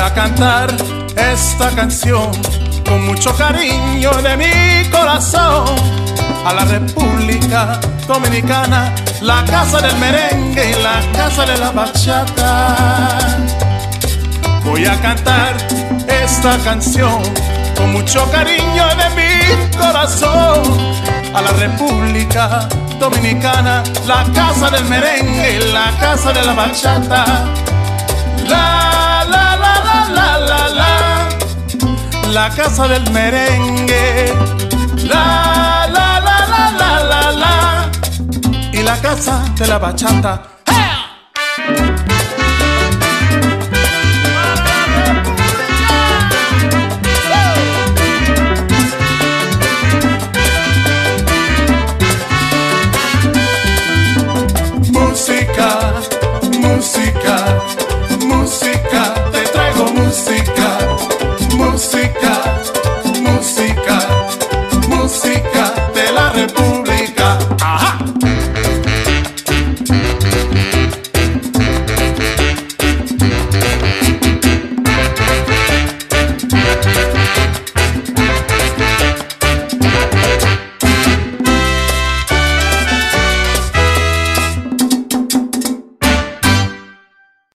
a cantar esta canción con mucho cariño de mi corazón a la República Dominicana, la casa del merengue y la casa de la bachata. Voy a cantar esta canción con mucho cariño de mi corazón a la República Dominicana, la casa del merengue y la casa de la bachata. La la la la la la la, la casa del merengue. La la la la la la la, y la casa de la bachata.